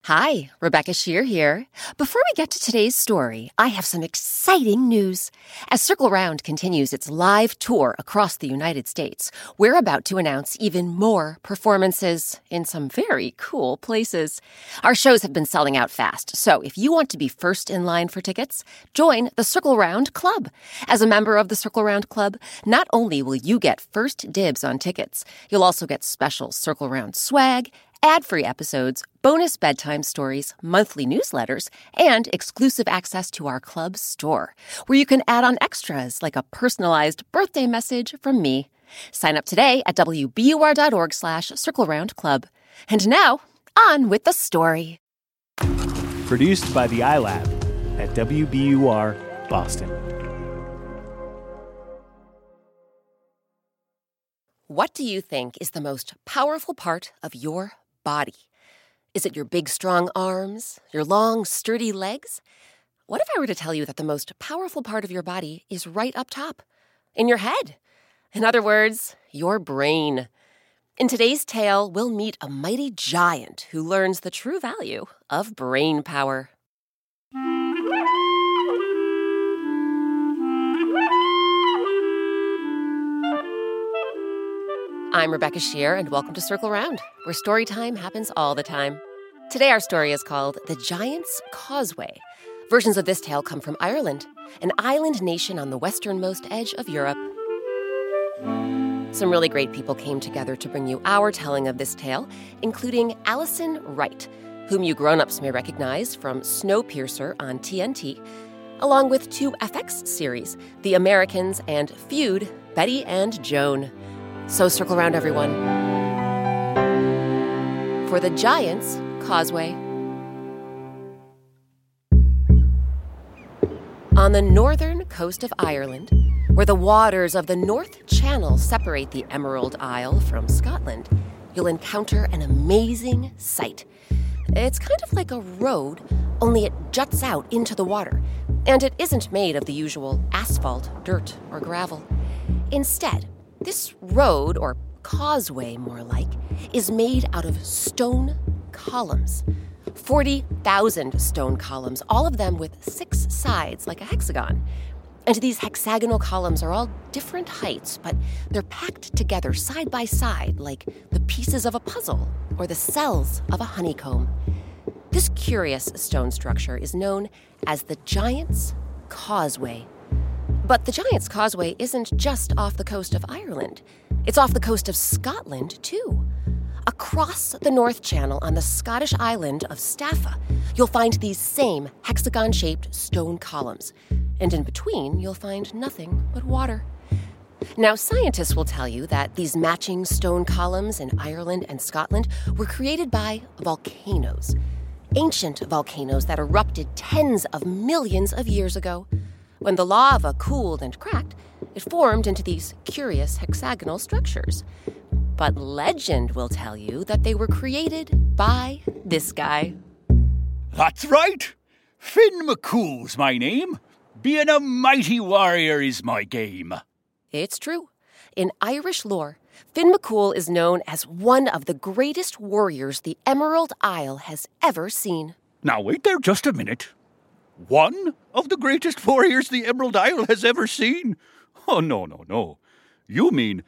Hi, Rebecca Shear here. Before we get to today's story, I have some exciting news. As Circle Round continues its live tour across the United States, we're about to announce even more performances in some very cool places. Our shows have been selling out fast, so if you want to be first in line for tickets, join the Circle Round Club. As a member of the Circle Round Club, not only will you get first dibs on tickets, you'll also get special Circle Round swag, ad-free episodes, bonus bedtime stories, monthly newsletters, and exclusive access to our club store, where you can add on extras like a personalized birthday message from me. Sign up today at wbur.org/circleroundclub. And now, on with the story. Produced by the iLab at WBUR Boston. What do you think is the most powerful part of your body? Is it your big, strong arms? Your long, sturdy legs? What if I were to tell you that the most powerful part of your body is right up top, in your head? In other words, your brain. In today's tale, we'll meet a mighty giant who learns the true value of brain power. I'm Rebecca Shear, and welcome to Circle Round, where story time happens all the time. Today our story is called The Giant's Causeway. Versions of this tale come from Ireland, an island nation on the westernmost edge of Europe. Some really great people came together to bring you our telling of this tale, including Alison Wright, whom you grown-ups may recognize from Snowpiercer on TNT, along with two FX series, The Americans and Feud, Betty and Joan. So circle around, everyone, for The Giant's Causeway. On the northern coast of Ireland, where the waters of the North Channel separate the Emerald Isle from Scotland, you'll encounter an amazing sight. It's kind of like a road, only it juts out into the water, and it isn't made of the usual asphalt, dirt, or gravel. Instead, this road, or causeway more like, is made out of stone columns. 40,000 stone columns, all of them with 6 sides like a hexagon. And these hexagonal columns are all different heights, but they're packed together side by side like the pieces of a puzzle or the cells of a honeycomb. This curious stone structure is known as the Giant's Causeway. But the Giant's Causeway isn't just off the coast of Ireland. It's off the coast of Scotland, too. Across the North Channel on the Scottish island of Staffa, you'll find these same hexagon-shaped stone columns. And in between, you'll find nothing but water. Now, scientists will tell you that these matching stone columns in Ireland and Scotland were created by volcanoes. Ancient volcanoes that erupted tens of millions of years ago. When the lava cooled and cracked, it formed into these curious hexagonal structures. But legend will tell you that they were created by this guy. That's right. Finn McCool's my name. Being a mighty warrior is my game. It's true. In Irish lore, Finn McCool is known as one of the greatest warriors the Emerald Isle has ever seen. Now wait there just a minute. One of the greatest warriors the Emerald Isle has ever seen? Oh, no. You mean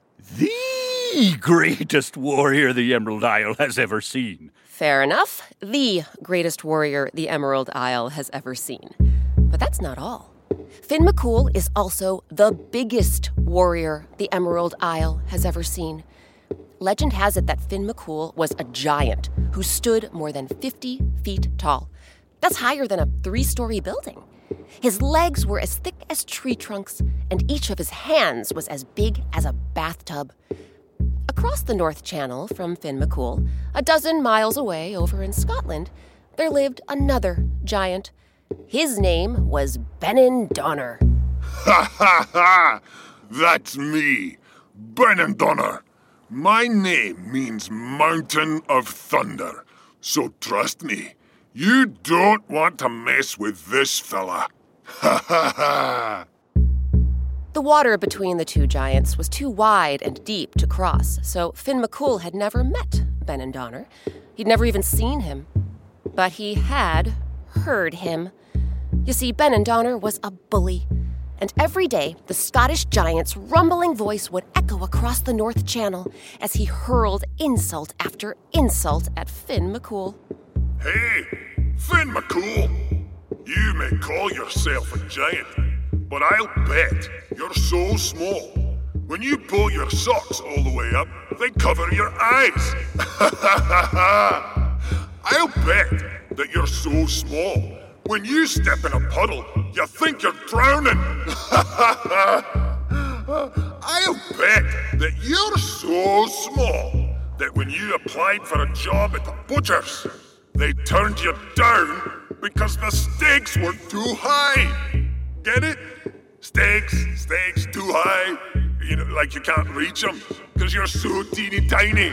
the greatest warrior the Emerald Isle has ever seen. Fair enough. The greatest warrior the Emerald Isle has ever seen. But that's not all. Finn McCool is also the biggest warrior the Emerald Isle has ever seen. Legend has it that Finn McCool was a giant who stood more than 50 feet tall. That's higher than a 3-story building. His legs were as thick as tree trunks, and each of his hands was as big as a bathtub. Across the North Channel from Finn McCool, a dozen miles away over in Scotland, there lived another giant. His name was Benandonner. Ha ha ha! That's me, Benandonner. My name means Mountain of Thunder, so trust me. You don't want to mess with this fella. Ha ha ha! The water between the two giants was too wide and deep to cross, so Finn McCool had never met Benandonner. He'd never even seen him. But he had heard him. You see, Benandonner was a bully, and every day the Scottish giant's rumbling voice would echo across the North Channel as he hurled insult after insult at Finn McCool. Hey, Finn McCool, you may call yourself a giant, but I'll bet you're so small. When you pull your socks all the way up, they cover your eyes. I'll bet that you're so small. When you step in a puddle, you think you're drowning. I'll bet that you're so small that when you applied for a job at the butcher's, they turned you down because the stakes were too high. Get it? Stakes too high. You know, like you can't reach them because you're so teeny tiny.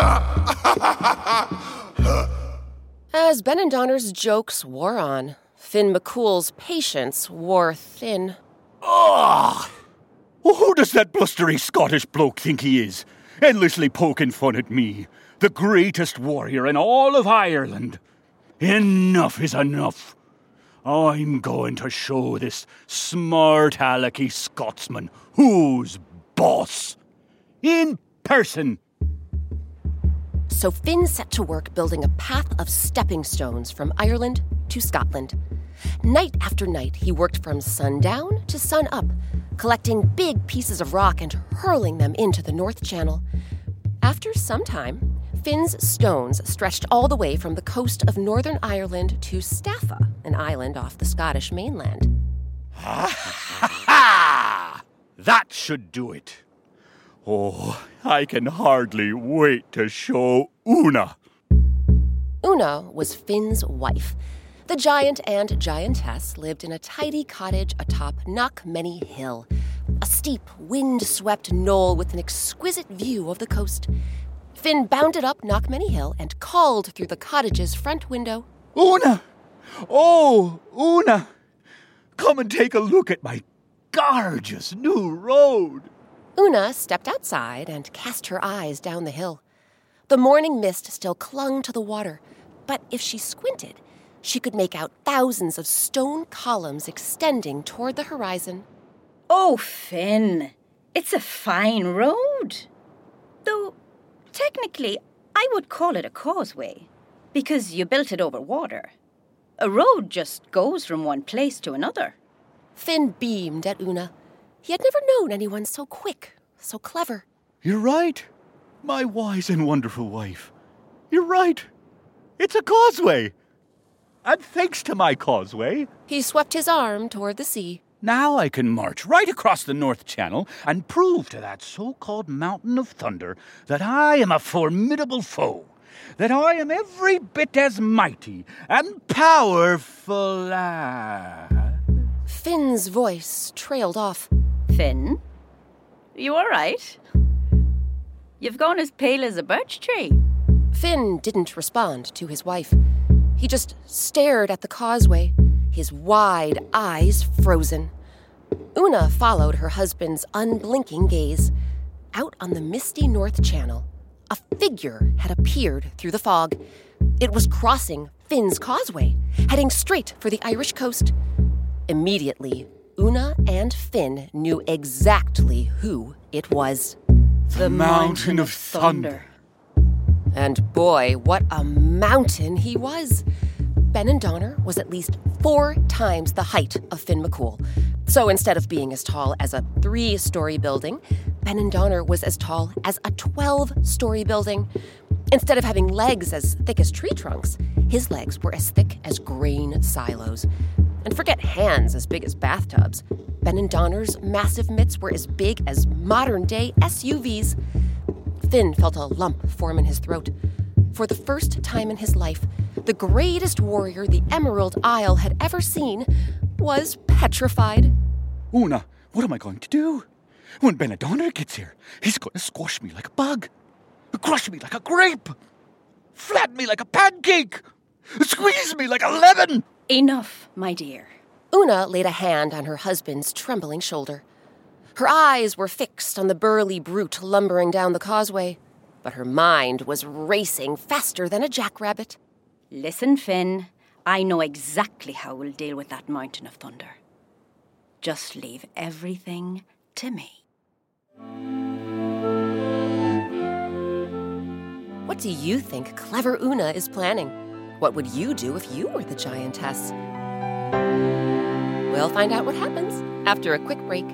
As Benandonner's jokes wore on, Finn McCool's patience wore thin. Ah! Who does that blustery Scottish bloke think he is? Endlessly poking fun at me, the greatest warrior in all of Ireland. Enough is enough. I'm going to show this smart alecky Scotsman who's boss. In person. So Finn set to work building a path of stepping stones from Ireland to Scotland. Night after night, he worked from sundown to sun up, collecting big pieces of rock and hurling them into the North Channel. After some time, Finn's stones stretched all the way from the coast of Northern Ireland to Staffa, an island off the Scottish mainland. Ha! That should do it. Oh, I can hardly wait to show Una. Una was Finn's wife. The giant and giantess lived in a tidy cottage atop Knockmany Hill, a steep, wind-swept knoll with an exquisite view of the coast. Finn bounded up Knockmany Hill and called through the cottage's front window. Una! Oh, Una! Come and take a look at my gorgeous new road. Una stepped outside and cast her eyes down the hill. The morning mist still clung to the water, but if she squinted, she could make out thousands of stone columns extending toward the horizon. Oh, Finn, it's a fine road. Though, technically, I would call it a causeway, because you built it over water. A road just goes from one place to another. Finn beamed at Una. He had never known anyone so quick, so clever. You're right, my wise and wonderful wife. You're right. It's a causeway. And thanks to my causeway, He swept his arm toward the sea. now I can march right across the North Channel and prove to that so-called Mountain of Thunder that I am a formidable foe, that I am every bit as mighty and powerful as... Finn's voice trailed off. Finn, you all right? You've gone as pale as a birch tree. Finn didn't respond to his wife. He just stared at the causeway, his wide eyes frozen. Una followed her husband's unblinking gaze. Out on the misty North Channel, a figure had appeared through the fog. It was crossing Finn's causeway, heading straight for the Irish coast. Immediately, Una and Finn knew exactly who it was. The Mountain of Thunder. And boy, what a mountain he was! Benandonner was at least 4 times the height of Finn McCool. So instead of being as tall as a 3-story building, Benandonner was as tall as a 12-story building. Instead of having legs as thick as tree trunks, his legs were as thick as grain silos. And forget hands as big as bathtubs. Benandonner's massive mitts were as big as modern-day SUVs. Finn felt a lump form in his throat. For the first time in his life, the greatest warrior the Emerald Isle had ever seen was petrified. Una, what am I going to do? When Benandonner gets here, he's going to squash me like a bug, crush me like a grape, flatten me like a pancake, squeeze me like a lemon. Enough, my dear. Una laid a hand on her husband's trembling shoulder. Her eyes were fixed on the burly brute lumbering down the causeway, but her mind was racing faster than a jackrabbit. Listen, Finn, I know exactly how we'll deal with that mountain of thunder. Just leave everything to me. What do you think clever Una is planning? What would you do if you were the giantess? We'll find out what happens after a quick break.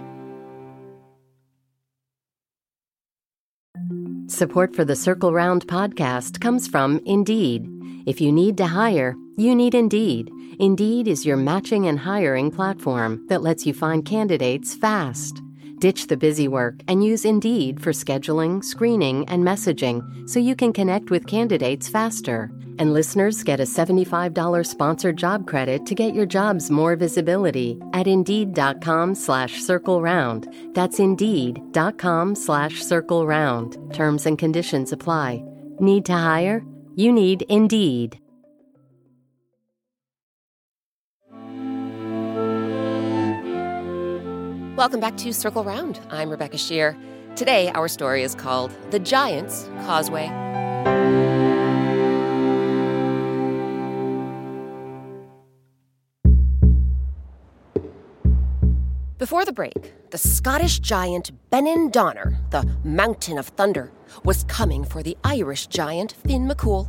Support for the Circle Round podcast comes from Indeed. If you need to hire, you need Indeed. Indeed is your matching and hiring platform that lets you find candidates fast. Ditch the busy work and use Indeed for scheduling, screening, and messaging so you can connect with candidates faster. And listeners get a $75 sponsored job credit to get your jobs more visibility at Indeed.com/CircleRound. That's Indeed.com/CircleRound. Terms and conditions apply. Need to hire? You need Indeed. Welcome back to Circle Round. I'm Rebecca Shear. Today, our story is called The Giant's Causeway. Before the break, the Scottish giant Benin Donner, the Mountain of Thunder, was coming for the Irish giant Finn McCool.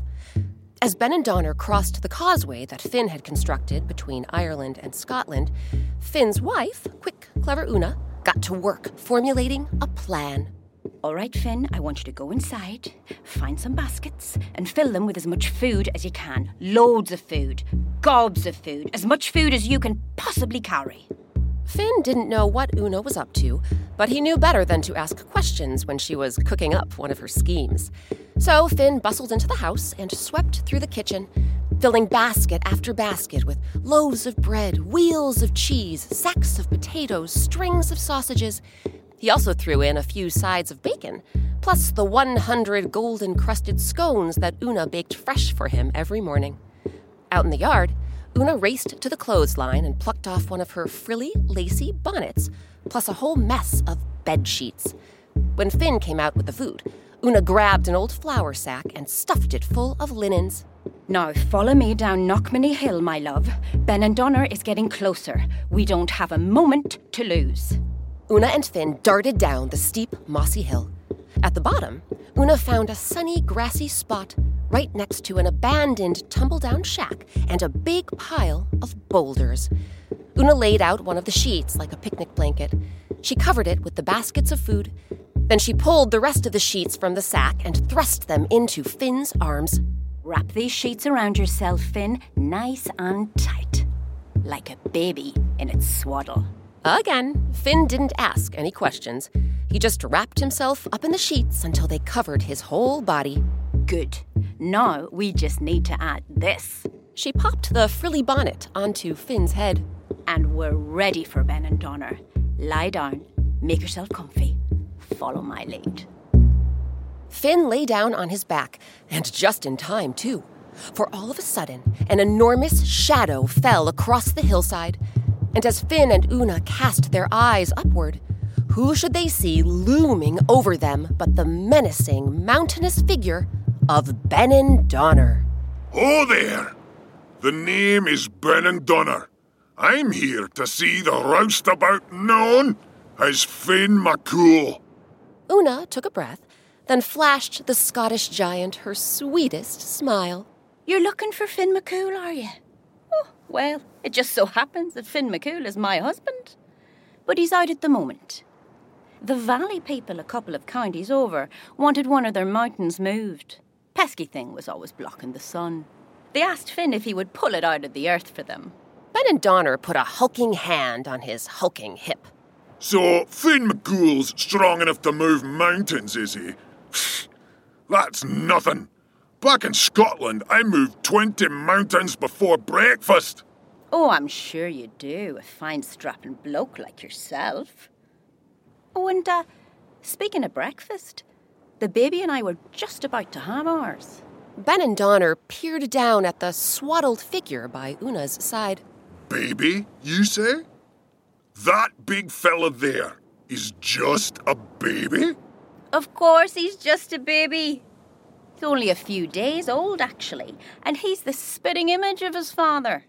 As Benin Donner crossed the causeway that Finn had constructed between Ireland and Scotland, Finn's wife, quick, clever Una, got to work formulating a plan. All right, Finn, I want you to go inside, find some baskets, and fill them with as much food as you can. Loads of food, gobs of food, as much food as you can possibly carry. Finn didn't know what Una was up to, but he knew better than to ask questions when she was cooking up one of her schemes. So Finn bustled into the house and swept through the kitchen, filling basket after basket with loaves of bread, wheels of cheese, sacks of potatoes, strings of sausages. He also threw in a few sides of bacon, plus the 100 golden-crusted scones that Una baked fresh for him every morning. Out in the yard, Una raced to the clothesline and plucked off one of her frilly, lacy bonnets, plus a whole mess of bed sheets. When Finn came out with the food, Una grabbed an old flour sack and stuffed it full of linens. Now, follow me down Knockmany Hill, my love. Benin Donner is getting closer. We don't have a moment to lose. Una and Finn darted down the steep, mossy hill. At the bottom, Una found a sunny, grassy spot right next to an abandoned, tumble-down shack and a big pile of boulders. Una laid out one of the sheets like a picnic blanket. She covered it with the baskets of food. Then she pulled the rest of the sheets from the sack and thrust them into Finn's arms. Wrap these sheets around yourself, Finn, nice and tight, like a baby in its swaddle. Again, Finn didn't ask any questions. He just wrapped himself up in the sheets until they covered his whole body. Good. Now we just need to add this. She popped the frilly bonnet onto Finn's head. And we're ready for Benin Donner. Lie down, make yourself comfy, follow my lead. Finn lay down on his back, and just in time, too. For all of a sudden, an enormous shadow fell across the hillside. And as Finn and Una cast their eyes upward, who should they see looming over them but the menacing, mountainous figure of Benin Donner? Oh there! The name is Benin Donner. I'm here to see the roustabout known as Finn McCool. Una took a breath, then flashed the Scottish giant her sweetest smile. You're looking for Finn McCool, are you? Oh, well, it just so happens that Finn McCool is my husband. But he's out at the moment. The Valley people a couple of counties over wanted one of their mountains moved. Pesky thing was always blocking the sun. They asked Finn if he would pull it out of the earth for them. Benin Donner put a hulking hand on his hulking hip. So Finn McCool's strong enough to move mountains, is he? That's nothing. Back in Scotland, I moved 20 mountains before breakfast. Oh, I'm sure you do, a fine strapping bloke like yourself. Oh, and speaking of breakfast, the baby and I were just about to have ours. Benin Donner peered down at the swaddled figure by Una's side. Baby, you say? That big fella there is just a baby? Of course he's just a baby. He's only a few days old, actually, and he's the spitting image of his father.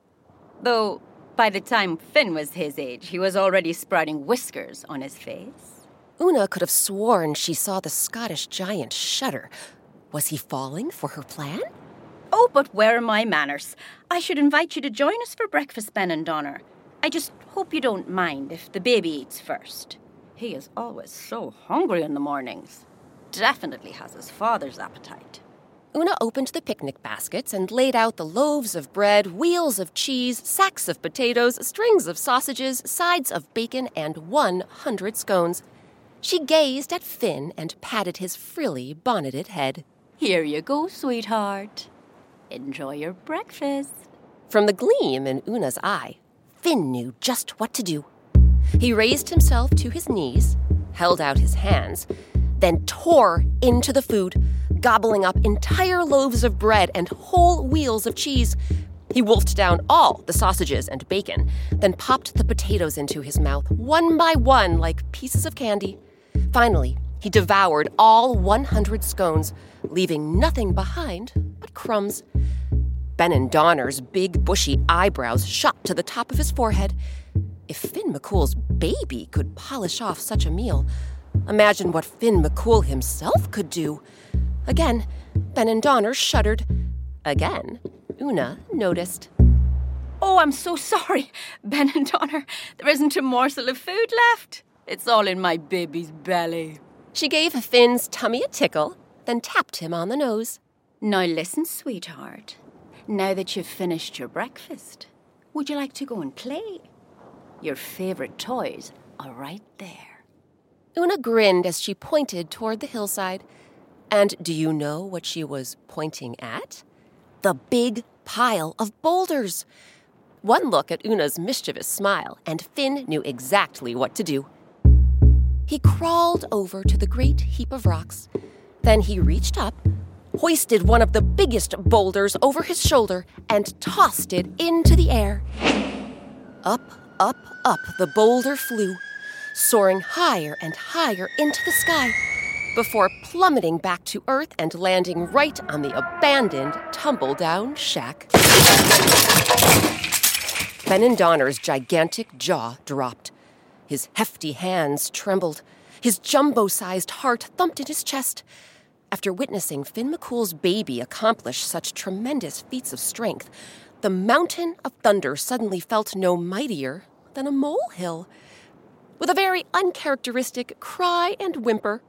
Though, by the time Finn was his age, he was already sprouting whiskers on his face. Una could have sworn she saw the Scottish giant shudder. Was he falling for her plan? Oh, but where are my manners? I should invite you to join us for breakfast, Ben and Donner. I just hope you don't mind if the baby eats first. He is always so hungry in the mornings. Definitely has his father's appetite. Una opened the picnic baskets and laid out the loaves of bread, wheels of cheese, sacks of potatoes, strings of sausages, sides of bacon, and 100 scones. She gazed at Finn and patted his frilly, bonneted head. Here you go, sweetheart. Enjoy your breakfast. From the gleam in Una's eye, Finn knew just what to do. He raised himself to his knees, held out his hands, then tore into the food, gobbling up entire loaves of bread and whole wheels of cheese. He wolfed down all the sausages and bacon, then popped the potatoes into his mouth one by one like pieces of candy. Finally, he devoured all 100 scones, leaving nothing behind but crumbs. Ben and Donner's big, bushy eyebrows shot to the top of his forehead. If Finn McCool's baby could polish off such a meal, imagine what Finn McCool himself could do. Again, Ben and Donner shuddered. Again, Una noticed. Oh, I'm so sorry, Ben and Donner. There isn't a morsel of food left. It's all in my baby's belly. She gave Finn's tummy a tickle, then tapped him on the nose. Now listen, sweetheart. Now that you've finished your breakfast, would you like to go and play? Your favorite toys are right there. Una grinned as she pointed toward the hillside. And do you know what she was pointing at? The big pile of boulders. One look at Una's mischievous smile, and Finn knew exactly what to do. He crawled over to the great heap of rocks. Then he reached up, hoisted one of the biggest boulders over his shoulder, and tossed it into the air. Up, up, up the boulder flew, soaring higher and higher into the sky, before plummeting back to earth and landing right on the abandoned, tumble-down shack. Ben and Donner's gigantic jaw dropped. His hefty hands trembled. His jumbo-sized heart thumped in his chest. After witnessing Finn McCool's baby accomplish such tremendous feats of strength, the mountain of thunder suddenly felt no mightier than a molehill. With a very uncharacteristic cry and whimper,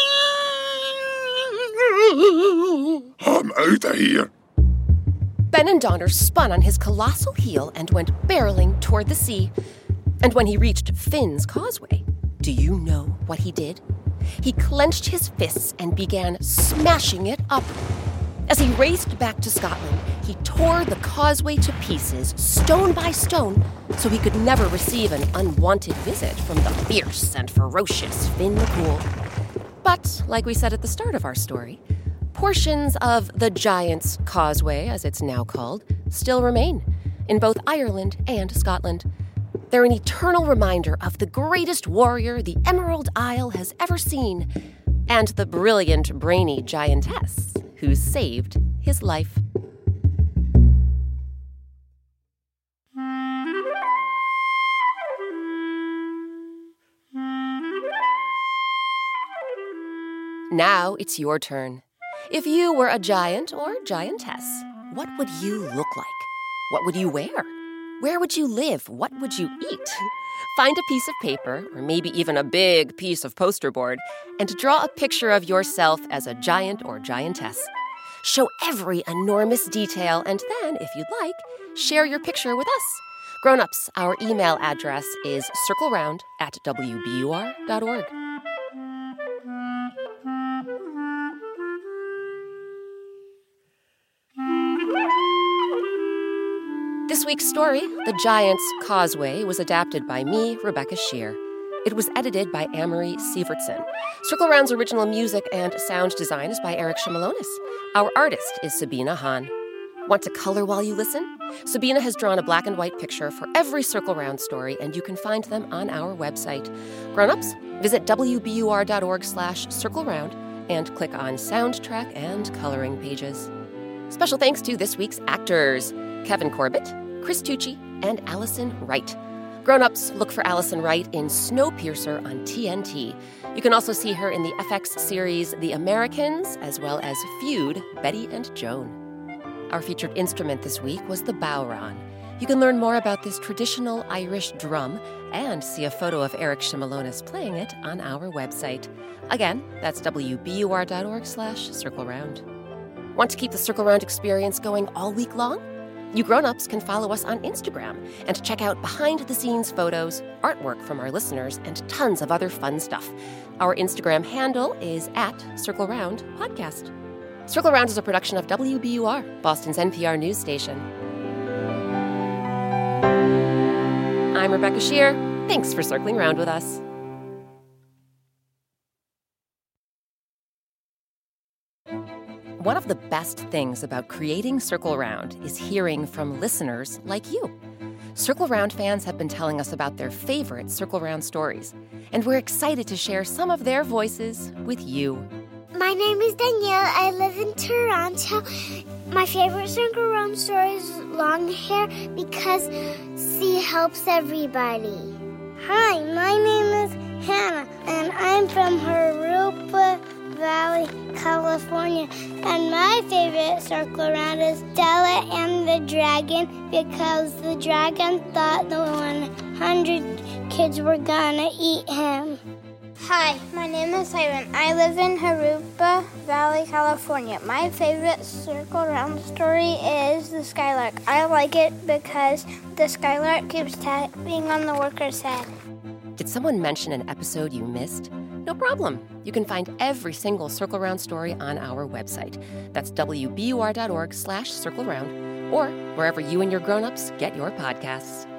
I'm out of here. Ben and Donner spun on his colossal heel and went barreling toward the sea. And when he reached Finn's causeway, do you know what he did? He clenched his fists and began smashing it up. As he raced back to Scotland, he tore the causeway to pieces, stone by stone, so he could never receive an unwanted visit from the fierce and ferocious Finn McCool. But, like we said at the start of our story, portions of the Giant's Causeway, as it's now called, still remain in both Ireland and Scotland. They're an eternal reminder of the greatest warrior the Emerald Isle has ever seen, and the brilliant, brainy giantess who saved his life. Now it's your turn. If you were a giant or giantess, what would you look like? What would you wear? Where would you live? What would you eat? Find a piece of paper, or maybe even a big piece of poster board, and draw a picture of yourself as a giant or giantess. Show every enormous detail, and then, if you'd like, share your picture with us. Grown-ups, our email address is circleround@wbur.org. This week's story, The Giant's Causeway, was adapted by me, Rebecca Shear. It was edited by Amory Sievertson. Circle Round's original music and sound design is by Eric Shimalonis. Our artist is Sabina Hahn. Want to color while you listen? Sabina has drawn a black and white picture for every Circle Round story, and you can find them on our website. Grown-ups, visit wbur.org/circleround and click on Soundtrack and Coloring pages. Special thanks to this week's actors, Kevin Corbett, Chris Tucci, and Allison Wright. Grown-ups, look for Allison Wright in Snowpiercer on TNT. You can also see her in the FX series The Americans, as well as Feud, Betty and Joan. Our featured instrument this week was the bowron. You can learn more about this traditional Irish drum and see a photo of Eric Shimalonis playing it on our website. Again, that's wbur.org/circleround. Want to keep the Circle Round experience going all week long? You grown-ups can follow us on Instagram and check out behind-the-scenes photos, artwork from our listeners, and tons of other fun stuff. Our Instagram handle is @CircleRoundPodcast. Circle Round is a production of WBUR, Boston's NPR news station. I'm Rebecca Shear. Thanks for circling round with us. One of the best things about creating Circle Round is hearing from listeners like you. Circle Round fans have been telling us about their favorite Circle Round stories, and we're excited to share some of their voices with you. My name is Danielle. I live in Toronto. My favorite Circle Round story is long hair because she helps everybody. Hi, my name is Hannah, and I'm from Jurupa Valley, California. And my favorite Circle Round is Stella and the Dragon because the dragon thought the 100 kids were gonna eat him. Hi, my name is Ivan. I live in Jurupa Valley, California. My favorite Circle Round story is the Skylark. I like it because the Skylark keeps tapping on the worker's head. Did someone mention an episode you missed? No problem. You can find every single Circle Round story on our website. That's wbur.org/circleround or wherever you and your grown-ups get your podcasts.